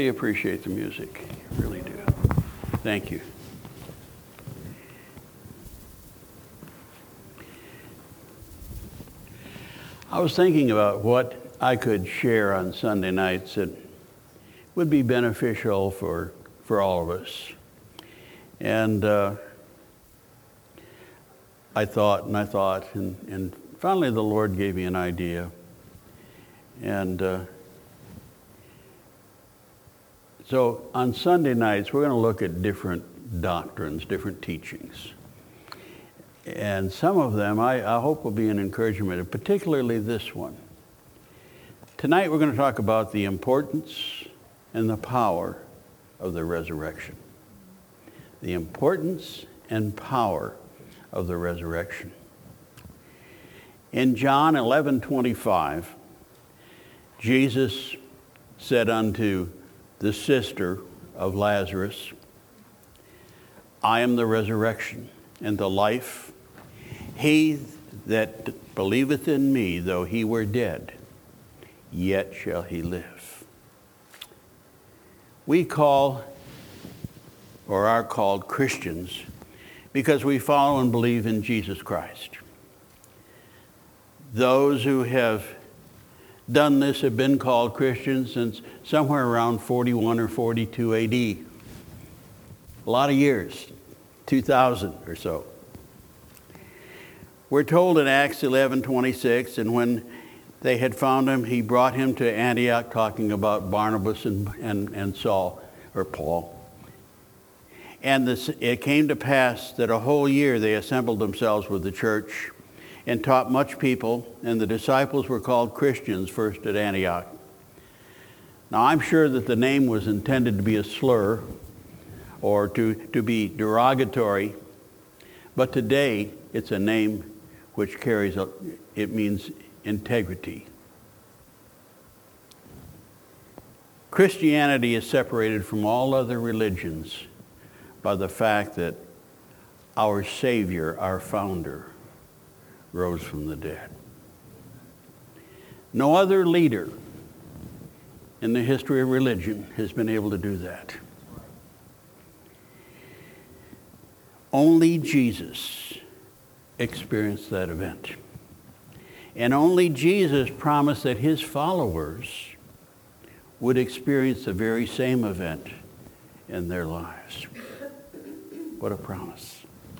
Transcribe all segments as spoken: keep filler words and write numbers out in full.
really appreciate the music. I really do. Thank you. I was thinking about what I could share on Sunday nights that would be beneficial for, for all of us. And uh, I thought and I thought, and, and finally the Lord gave me an idea. And uh, so on Sunday nights, we're going to look at different doctrines, different teachings. And some of them I, I hope will be an encouragement, particularly this one. Tonight we're going to talk about the importance and the power of the resurrection. The importance and power of the resurrection. In John eleven twenty-five, Jesus said unto the sister of Lazarus, I am the resurrection and the life. He that believeth in me, though he were dead, yet shall he live. We call, or are called, Christians because we follow and believe in Jesus Christ. Those who have done this have been called Christians since somewhere around forty-one or forty-two A D. A lot of years, two thousand or so. We're told in Acts eleven twenty-six, and when they had found him, he brought him to Antioch, talking about Barnabas and, and, and Saul, or Paul. And this, it came to pass that a whole year they assembled themselves with the church and taught much people, and the disciples were called Christians first at Antioch. Now I'm sure that the name was intended to be a slur or to, to be derogatory, but today it's a name which carries, a, it means integrity. Christianity is separated from all other religions by the fact that our Savior, our founder, rose from the dead. No other leader in the history of religion has been able to do that. Only Jesus experienced that event. And only Jesus promised that his followers would experience the very same event in their lives. What a promise.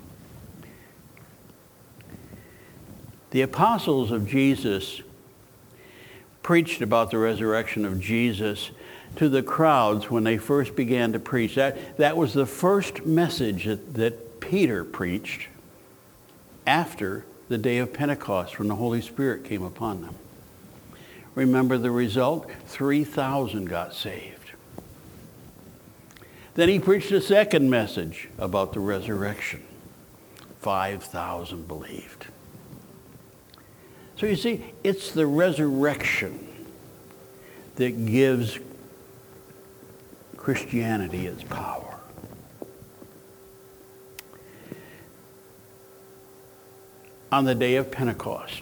The apostles of Jesus preached about the resurrection of Jesus to the crowds when they first began to preach. That, that was the first message that, that Peter preached after the day of Pentecost, when the Holy Spirit came upon them. Remember the result? three thousand got saved. Then he preached a second message about the resurrection. five thousand believed. So you see, it's the resurrection that gives Christianity its power. On the day of Pentecost,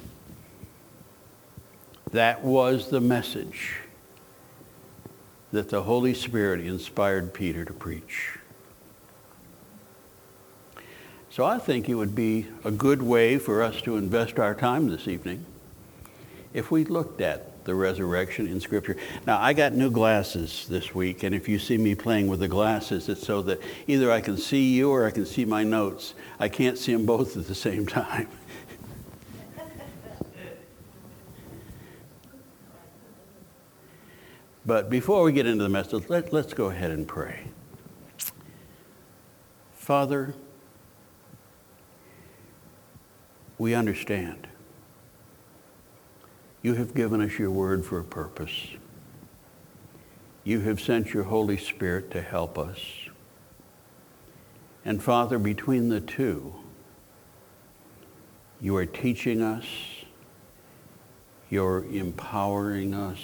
that was the message that the Holy Spirit inspired Peter to preach. So I think it would be a good way for us to invest our time this evening if we looked at the resurrection in Scripture. Now, I got new glasses this week, and if you see me playing with the glasses, it's so that either I can see you or I can see my notes. I can't see them both at the same time. But before we get into the message, let, let's go ahead and pray. Father, we understand. You have given us your word for a purpose. You have sent your Holy Spirit to help us. And Father, between the two, you are teaching us, you're empowering us,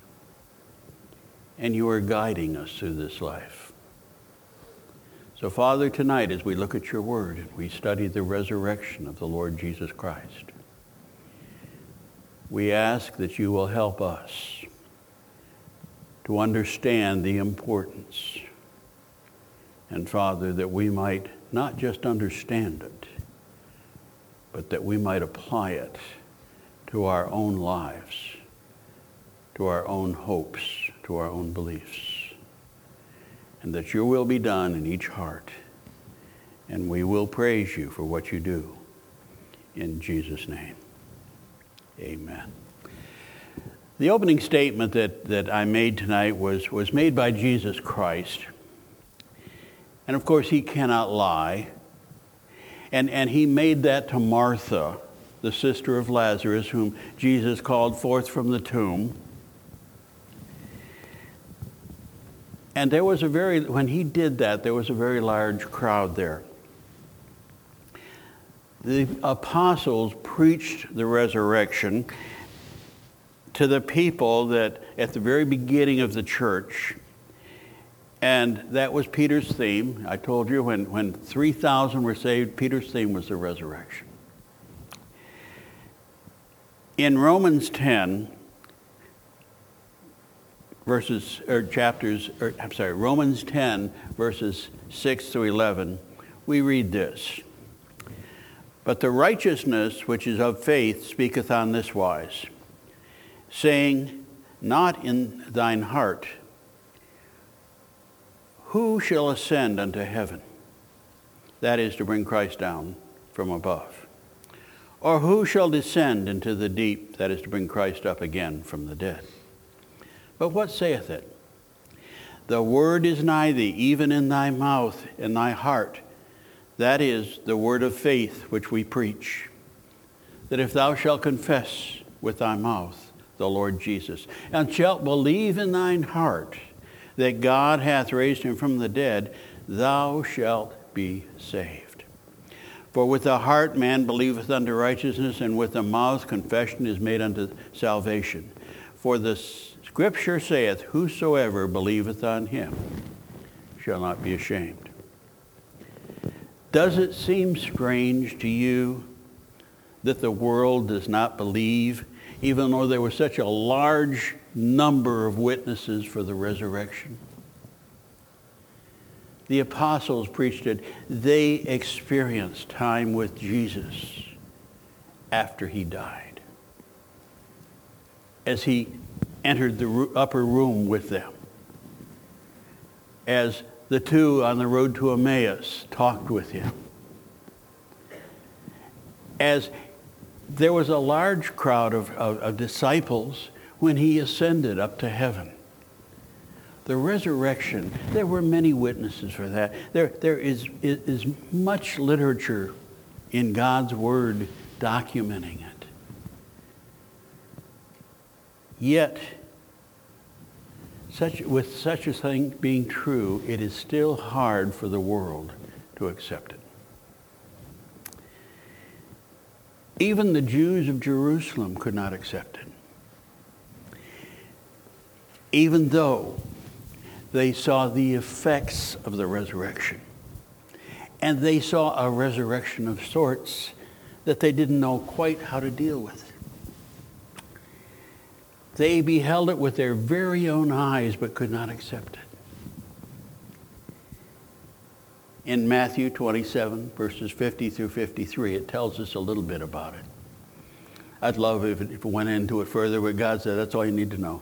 and you are guiding us through this life. So Father, tonight as we look at your word and we study the resurrection of the Lord Jesus Christ, we ask that you will help us to understand the importance. And Father, that we might not just understand it, but that we might apply it to our own lives, to our own hopes, to our own beliefs. And that your will be done in each heart. And we will praise you for what you do. In Jesus' name, amen. The opening statement that, that I made tonight was, was made by Jesus Christ. And of course, he cannot lie. And, and he made that to Martha, the sister of Lazarus, whom Jesus called forth from the tomb. And there was a very, when he did that, there was a very large crowd there. The apostles preached the resurrection to the people that at the very beginning of the church. And that was Peter's theme. I told you when, when three thousand were saved, Peter's theme was the resurrection. In Romans ten, verses, or chapters, or I'm sorry, Romans ten, verses six through eleven, we read this. But the righteousness which is of faith speaketh on this wise, saying, not in thine heart, who shall ascend unto heaven? That is to bring Christ down from above. Or who shall descend into the deep? That is to bring Christ up again from the dead. But what saith it? The word is nigh thee, even in thy mouth and thy heart. That is the word of faith which we preach. That if thou shalt confess with thy mouth the Lord Jesus, and shalt believe in thine heart that God hath raised him from the dead, thou shalt be saved. For with the heart man believeth unto righteousness, and with the mouth confession is made unto salvation. For the Scripture saith, whosoever believeth on him shall not be ashamed. Does it seem strange to you that the world does not believe, even though there was such a large number of witnesses for the resurrection? The apostles preached it. They experienced time with Jesus after he died, as he entered the upper room with them, as the two on the road to Emmaus talked with him, as there was a large crowd of, of, of disciples when he ascended up to heaven. The resurrection, there were many witnesses for that. There, there is, is much literature in God's Word documenting it. Yet, such, with such a thing being true, it is still hard for the world to accept it. Even the Jews of Jerusalem could not accept it, even though they saw the effects of the resurrection. And they saw a resurrection of sorts that they didn't know quite how to deal with. They beheld it with their very own eyes, but could not accept it. In Matthew twenty-seven, verses fifty through fifty-three, it tells us a little bit about it. I'd love if it, if it went into it further, but God said that's all you need to know.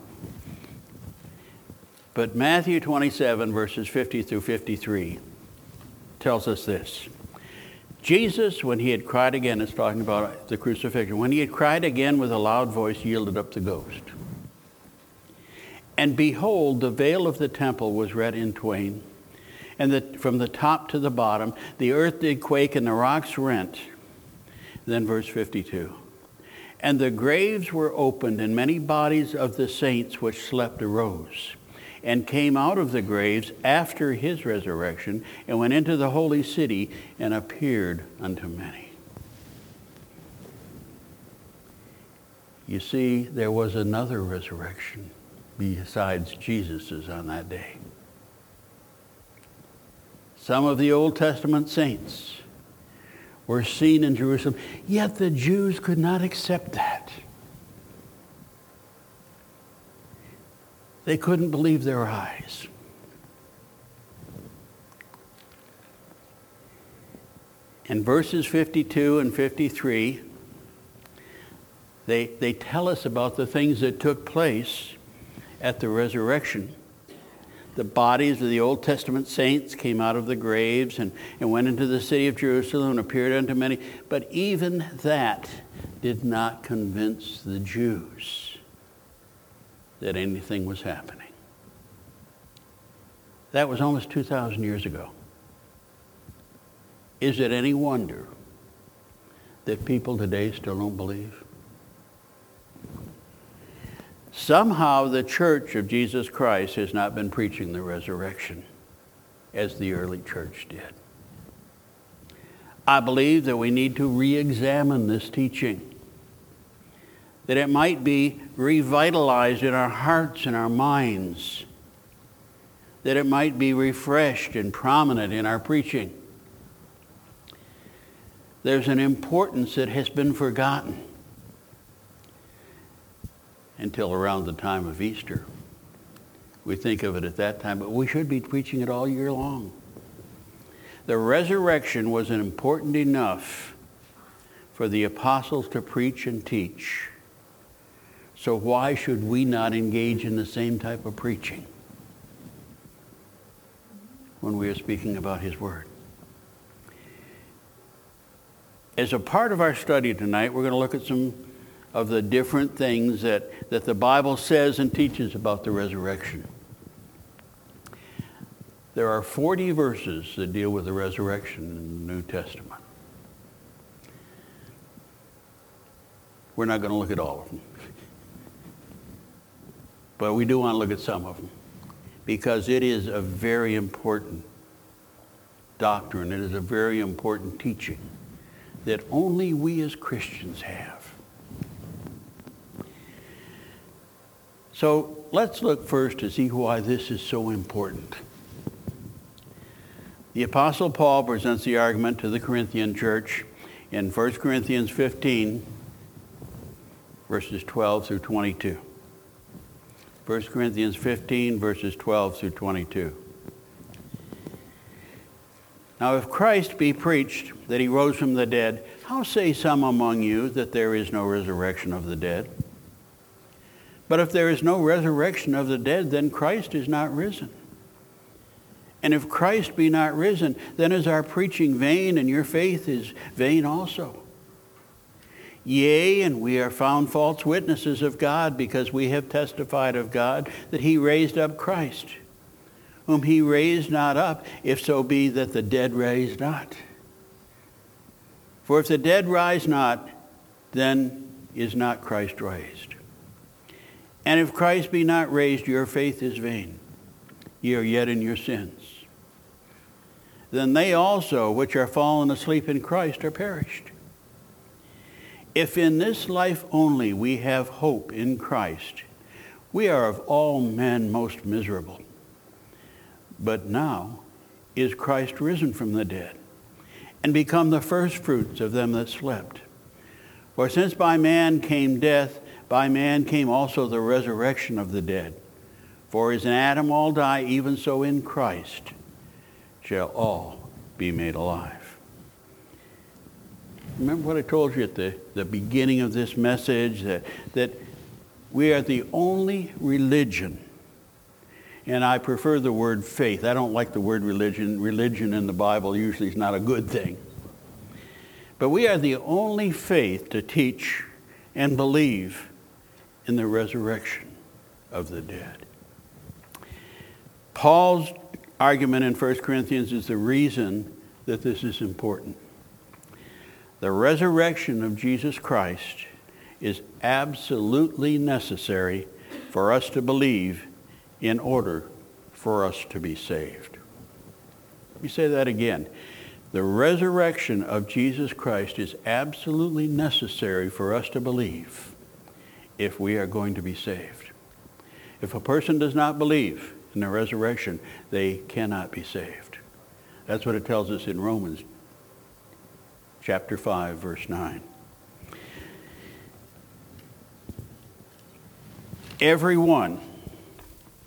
But Matthew twenty-seven, verses fifty through fifty-three, tells us this. Jesus, when he had cried again, it's talking about the crucifixion, when he had cried again with a loud voice, yielded up the ghost. And behold, the veil of the temple was rent in twain, and the, from the top to the bottom, the earth did quake and the rocks rent. Then verse fifty-two. And the graves were opened, and many bodies of the saints which slept arose, and came out of the graves after his resurrection, and went into the holy city, and appeared unto many. You see, there was another resurrection besides Jesus's on that day. Some of the Old Testament saints were seen in Jerusalem, yet the Jews could not accept that. They couldn't believe their eyes. In verses fifty-two and fifty-three, they, they tell us about the things that took place at the resurrection. The bodies of the Old Testament saints came out of the graves and, and went into the city of Jerusalem and appeared unto many. But even that did not convince the Jews that anything was happening. That was almost two thousand years ago. Is it any wonder that people today still don't believe? Somehow the Church of Jesus Christ has not been preaching the resurrection as the early church did. I believe that we need to re-examine this teaching, that it might be revitalized in our hearts and our minds, that it might be refreshed and prominent in our preaching. There's an importance that has been forgotten until around the time of Easter. We think of it at that time, but we should be preaching it all year long. The resurrection was important enough for the apostles to preach and teach. So why should we not engage in the same type of preaching when we are speaking about His Word? As a part of our study tonight, we're going to look at some of the different things that, that the Bible says and teaches about the resurrection. There are forty verses that deal with the resurrection in the New Testament. We're not going to look at all of them. But we do want to look at some of them, because it is a very important doctrine. It is a very important teaching that only we as Christians have. So let's look first to see why this is so important. The Apostle Paul presents the argument to the Corinthian church in First Corinthians fifteen, verses twelve through twenty-two. First Corinthians fifteen, verses twelve through twenty-two. Now, if Christ be preached that he rose from the dead, how say some among you that there is no resurrection of the dead? But if there is no resurrection of the dead, then Christ is not risen. And if Christ be not risen, then is our preaching vain, and your faith is vain also. Yea, and we are found false witnesses of God, because we have testified of God that he raised up Christ, whom he raised not up, if so be that the dead rise not. For if the dead rise not, then is not Christ raised. And if Christ be not raised, your faith is vain. Ye are yet in your sins. Then they also which are fallen asleep in Christ are perished. If in this life only we have hope in Christ, we are of all men most miserable. But now is Christ risen from the dead, and become the firstfruits of them that slept. For since by man came death, by man came also the resurrection of the dead. For as in Adam all die, even so in Christ shall all be made alive. Remember what I told you at the, the beginning of this message, that, that we are the only religion, and I prefer the word faith. I don't like the word religion. Religion in the Bible usually is not a good thing. But we are the only faith to teach and believe in the resurrection of the dead. Paul's argument in First Corinthians is the reason that this is important. The resurrection of Jesus Christ is absolutely necessary for us to believe in order for us to be saved. Let me say that again. The resurrection of Jesus Christ is absolutely necessary for us to believe if we are going to be saved. If a person does not believe in the resurrection, they cannot be saved. That's what it tells us in Romans chapter five, verse nine. Everyone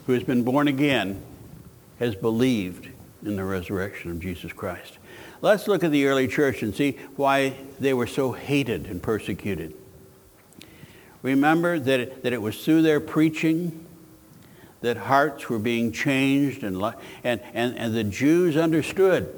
who has been born again has believed in the resurrection of Jesus Christ. Let's look at the early church and see why they were so hated and persecuted. Remember that it, that it was through their preaching that hearts were being changed, and, and, and, and the Jews understood.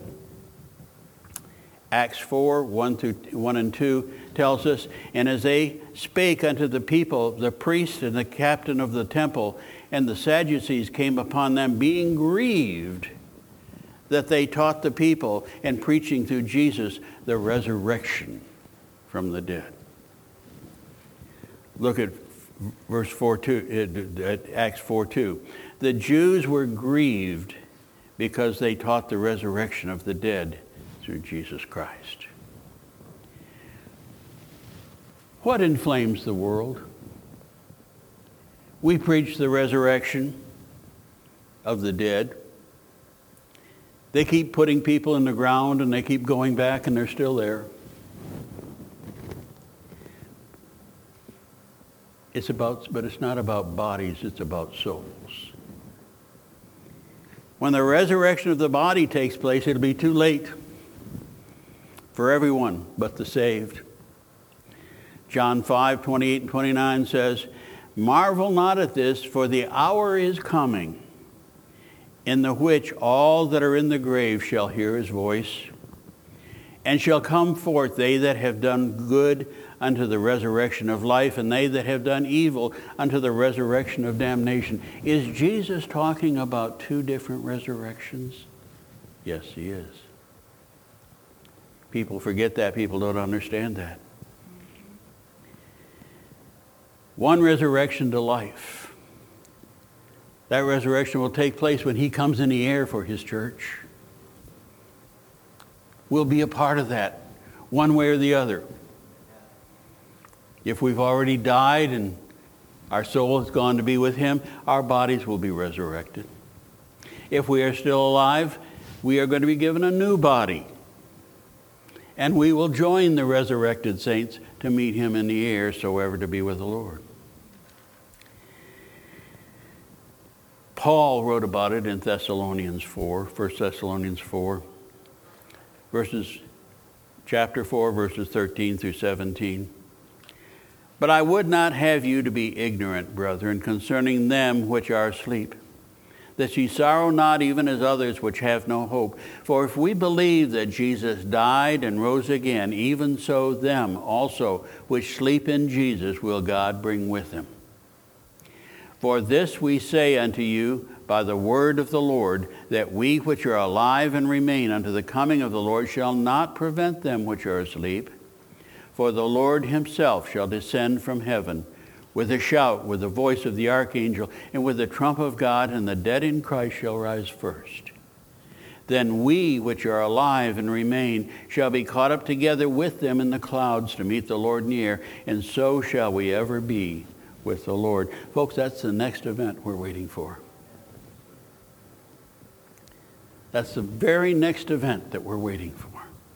Acts four, one, through, one and two tells us, and as they spake unto the people, the priest and the captain of the temple and the Sadducees came upon them, being grieved that they taught the people and preaching through Jesus the resurrection from the dead. Look at verse four two, at Acts four two. The Jews were grieved because they taught the resurrection of the dead through Jesus Christ. What inflames the world? We preach the resurrection of the dead. They keep putting people in the ground and they keep going back and they're still there. It's about, but it's not about bodies, it's about souls. When the resurrection of the body takes place, it'll be too late for everyone but the saved. John five, twenty-eight and twenty-nine says, marvel not at this, for the hour is coming, in the which all that are in the grave shall hear his voice, and shall come forth, they that have done good unto the resurrection of life, and they that have done evil unto the resurrection of damnation. Is Jesus talking about two different resurrections? Yes, he is. People forget that. People don't understand that. One resurrection to life. That resurrection will take place when he comes in the air for his church. We'll be a part of that, one way or the other. If we've already died and our soul has gone to be with him, our bodies will be resurrected. If we are still alive, we are going to be given a new body. And we will join the resurrected saints to meet him in the air, so ever to be with the Lord. Paul wrote about it in Thessalonians four, First Thessalonians four, verses, chapter four, verses thirteen through seventeen. But I would not have you to be ignorant, brethren, concerning them which are asleep, that ye sorrow not even as others which have no hope. For if we believe that Jesus died and rose again, even so them also which sleep in Jesus will God bring with him. For this we say unto you by the word of the Lord, that we which are alive and remain unto the coming of the Lord shall not prevent them which are asleep. For the Lord himself shall descend from heaven with a shout, with the voice of the archangel, and with the trump of God, and the dead in Christ shall rise first. Then we which are alive and remain shall be caught up together with them in the clouds to meet the Lord in the air, and so shall we ever be with the Lord. Folks, that's the next event we're waiting for. That's the very next event that we're waiting for.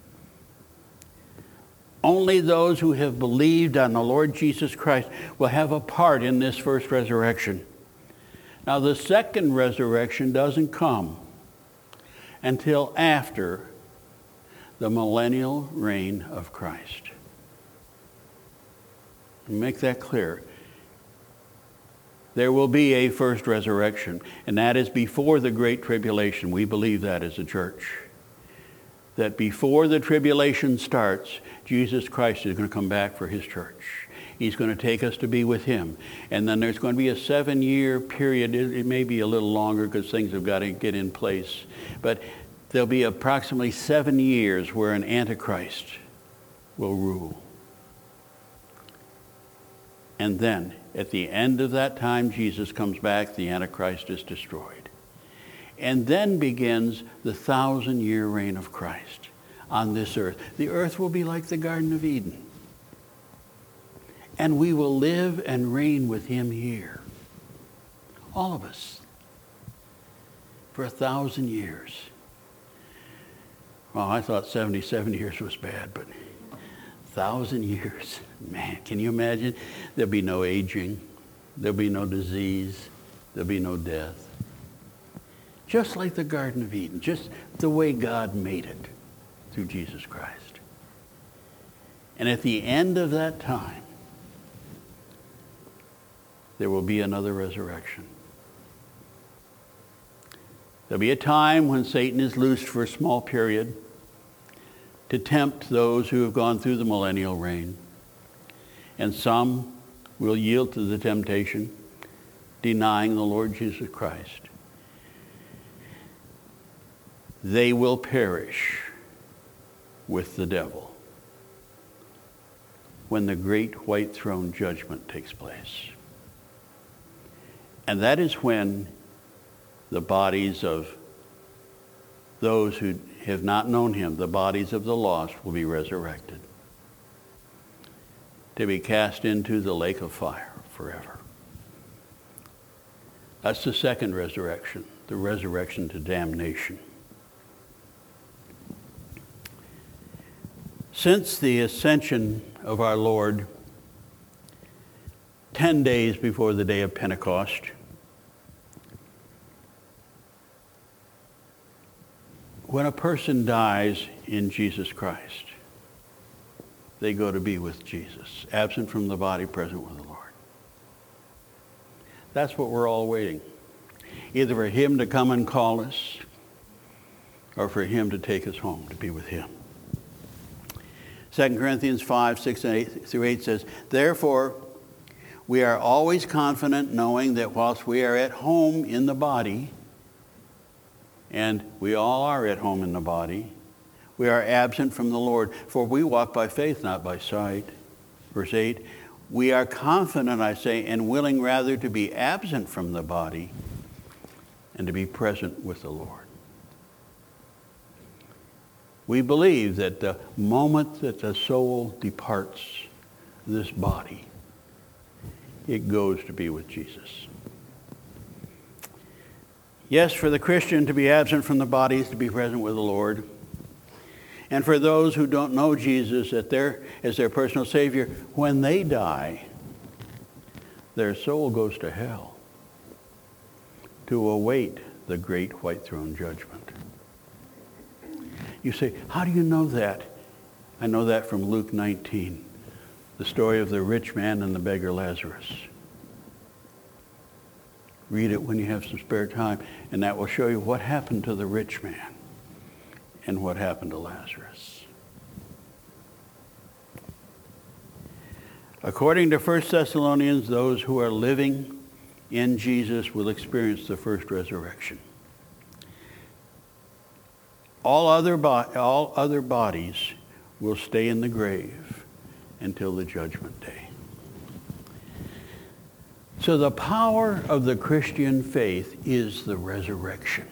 Only those who have believed on the Lord Jesus Christ will have a part in this first resurrection. Now, the second resurrection doesn't come until after the millennial reign of Christ. Make that clear. There will be a first resurrection, and that is before the Great Tribulation. We believe that as a church. That before the tribulation starts, Jesus Christ is going to come back for his church. He's going to take us to be with him. And then there's going to be a seven-year period. It, it may be a little longer because things have got to get in place. But there'll be approximately seven years where an Antichrist will rule. And then, at the end of that time, Jesus comes back, the Antichrist is destroyed. And then begins the thousand-year reign of Christ on this earth. The earth will be like the Garden of Eden. And we will live and reign with him here. All of us. For a thousand years. Well, I thought seventy-seven years was bad, but a thousand years. Man, can you imagine? There'll be no aging. There'll be no disease. There'll be no death. Just like the Garden of Eden, just the way God made it through Jesus Christ. And at the end of that time, there will be another resurrection. There'll be a time when Satan is loosed for a small period to tempt those who have gone through the millennial reign. And some will yield to the temptation, denying the Lord Jesus Christ. They will perish with the devil when the great white throne judgment takes place. And that is when the bodies of those who have not known him, the bodies of the lost, will be resurrected to be cast into the lake of fire forever. That's the second resurrection, the resurrection to damnation. Since the ascension of our Lord, ten days before the day of Pentecost, when a person dies in Jesus Christ, they go to be with Jesus, absent from the body, present with the Lord. That's what we're all waiting. Either for him to come and call us, or for him to take us home to be with him. Second Corinthians five, six, and eight through eight says, therefore, we are always confident, knowing that whilst we are at home in the body, and we all are at home in the body, we are absent from the Lord, for we walk by faith, not by sight. Verse eight, we are confident, I say, and willing rather to be absent from the body and to be present with the Lord. We believe that the moment that the soul departs this body, it goes to be with Jesus. Yes, for the Christian, to be absent from the body is to be present with the Lord. And for those who don't know Jesus as their, as their personal Savior, when they die, their soul goes to hell to await the great white throne judgment. You say, how do you know that? I know that from Luke nineteen, the story of the rich man and the beggar Lazarus. Read it when you have some spare time, and that will show you what happened to the rich man and what happened to Lazarus. According to First Thessalonians, those who are living in Jesus will experience the first resurrection. All other, bo- all other bodies will stay in the grave until the judgment day. So the power of the Christian faith is the resurrection.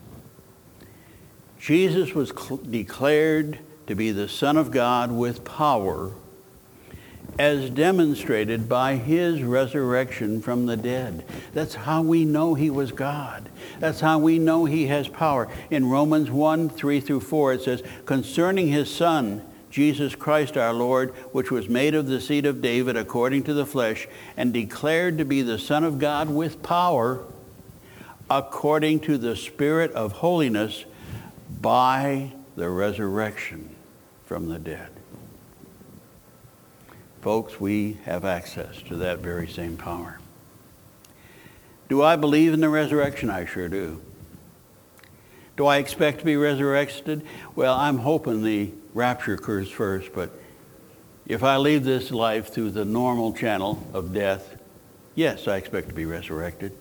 Jesus was cl- declared to be the Son of God with power, as demonstrated by his resurrection from the dead. That's how we know he was God. That's how we know he has power. In Romans one, three through four, it says, concerning his Son, Jesus Christ our Lord, which was made of the seed of David according to the flesh, and declared to be the Son of God with power, according to the Spirit of holiness, by the resurrection from the dead. Folks, we have access to that very same power. Do I believe in the resurrection? I sure do. Do I expect to be resurrected? Well, I'm hoping the rapture occurs first, but if I leave this life through the normal channel of death, yes, I expect to be resurrected.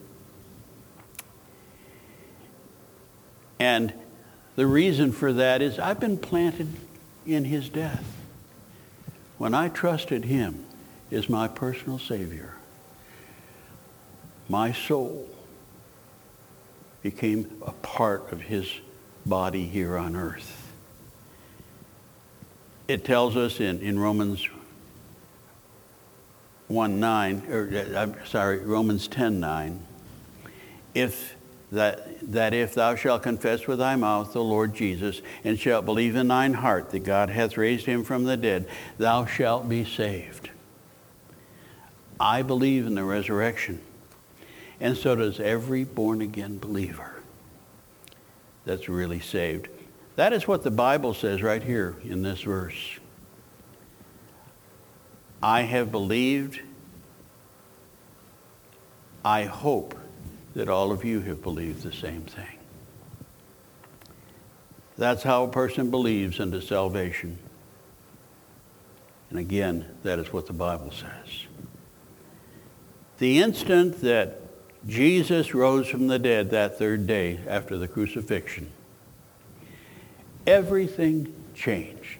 And the reason for that is I've been planted in his death. When I trusted him as my personal Savior, my soul became a part of his body here on earth. It tells us in, in Romans one nine, or I'm sorry, Romans ten nine, if that that if thou shalt confess with thy mouth the Lord Jesus, and shalt believe in thine heart that God hath raised him from the dead, thou shalt be saved. I believe in the resurrection. And so does every born-again believer that's really saved. That is what the Bible says right here in this verse. I have believed. I hope that all of you have believed the same thing. That's how a person believes unto salvation. And again, that is what the Bible says. The instant that Jesus rose from the dead that third day after the crucifixion, everything changed.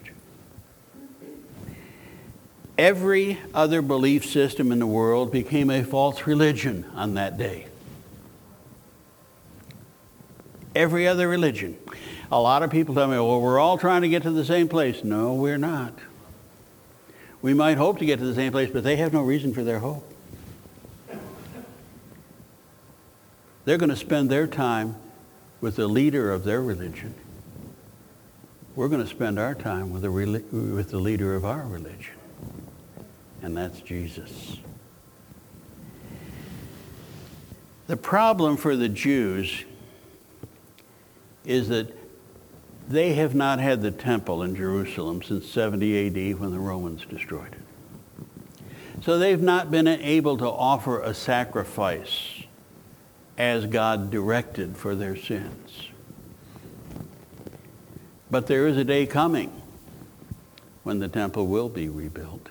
Every other belief system in the world became a false religion on that day. Every other religion. A lot of people tell me, well, we're all trying to get to the same place. No, we're not. We might hope to get to the same place, but they have no reason for their hope. They're going to spend their time with the leader of their religion. We're going to spend our time with the, with the leader of our religion. And that's Jesus. The problem for the Jews is that they have not had the temple in Jerusalem since seventy A D when the Romans destroyed it. So they've not been able to offer a sacrifice as God directed for their sins. But there is a day coming when the temple will be rebuilt.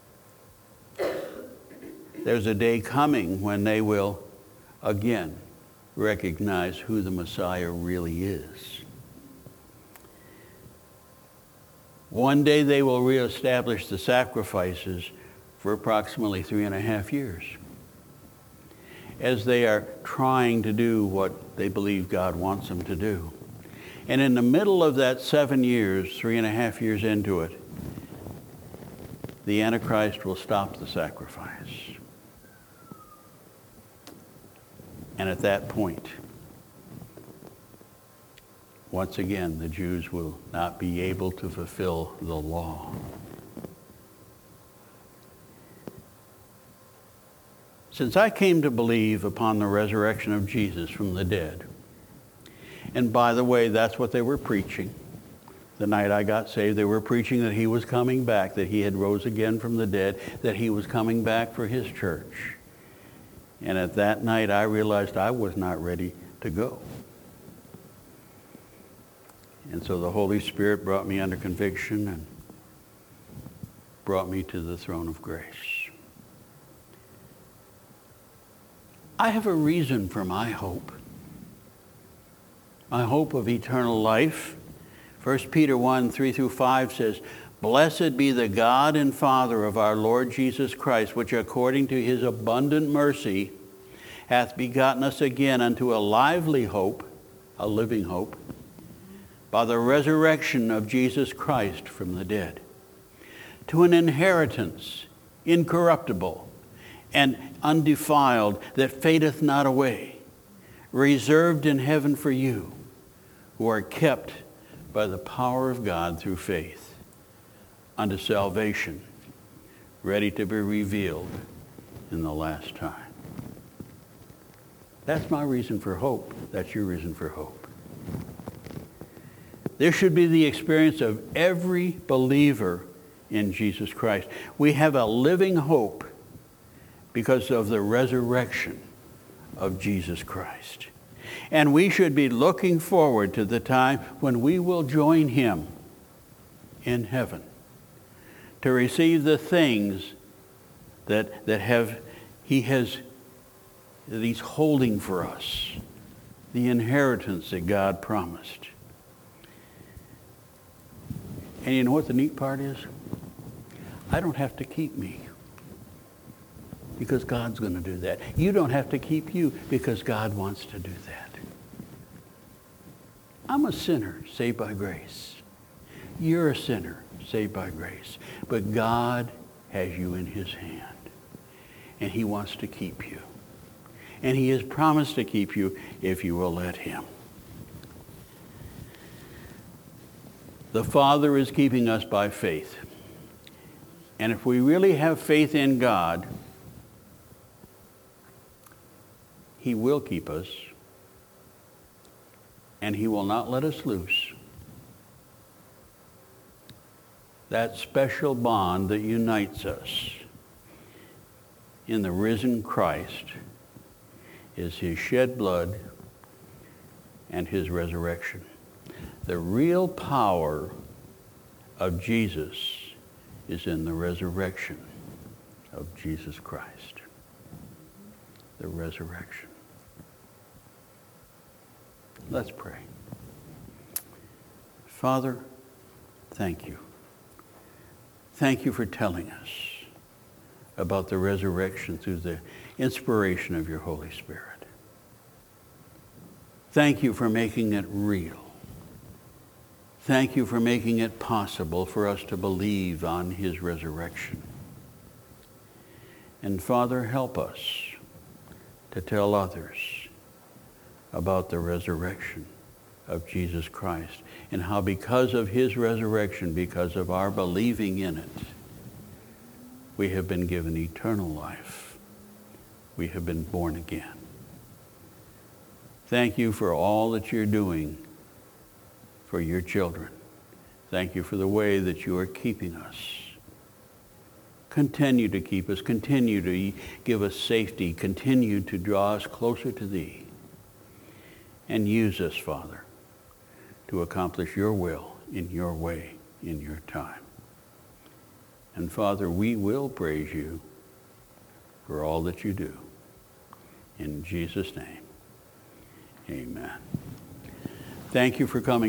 There's a day coming when they will again recognize who the Messiah really is. One day they will reestablish the sacrifices for approximately three and a half years as they are trying to do what they believe God wants them to do. And in the middle of that seven years, three and a half years into it, the Antichrist will stop the sacrifice. And at that point, once again, the Jews will not be able to fulfill the law. Since I came to believe upon the resurrection of Jesus from the dead, and by the way, that's what they were preaching. The night I got saved, they were preaching that he was coming back, that he had rose again from the dead, that he was coming back for his church. And at that night, I realized I was not ready to go. And so the Holy Spirit brought me under conviction and brought me to the throne of grace. I have a reason for my hope. My hope of eternal life. First Peter one, three through five says, Blessed be the God and Father of our Lord Jesus Christ, which according to his abundant mercy hath begotten us again unto a lively hope, a living hope, by the resurrection of Jesus Christ from the dead, to an inheritance incorruptible and undefiled, that fadeth not away, reserved in heaven for you, who are kept by the power of God through faith, unto salvation, ready to be revealed in the last time. That's my reason for hope. That's your reason for hope. This should be the experience of every believer in Jesus Christ. We have a living hope because of the resurrection of Jesus Christ. And we should be looking forward to the time when we will join him in heaven to receive the things that, that have he has that he's holding for us, the inheritance that God promised. And you know what the neat part is? I don't have to keep me, because God's going to do that. You don't have to keep you, because God wants to do that. I'm a sinner saved by grace. You're a sinner saved by grace. But God has you in his hand, and he wants to keep you. And he has promised to keep you if you will let him. The Father is keeping us by faith. And if we really have faith in God, He will keep us, and he will not let us loose. That special bond that unites us in the risen Christ is his shed blood and his resurrection. The real power of Jesus is in the resurrection of Jesus Christ. The resurrection. Let's pray. Father, thank you. Thank you for telling us about the resurrection through the inspiration of your Holy Spirit. Thank you for making it real. Thank you for making it possible for us to believe on his resurrection. And Father, help us to tell others about the resurrection of Jesus Christ and how because of his resurrection, because of our believing in it, we have been given eternal life. We have been born again. Thank you for all that you're doing for your children. Thank you for the way that you are keeping us. Continue to keep us. Continue to give us safety. Continue to draw us closer to thee. And use us, Father, to accomplish your will in your way, in your time. And Father, we will praise you for all that you do. In Jesus' name, amen. Thank you for coming.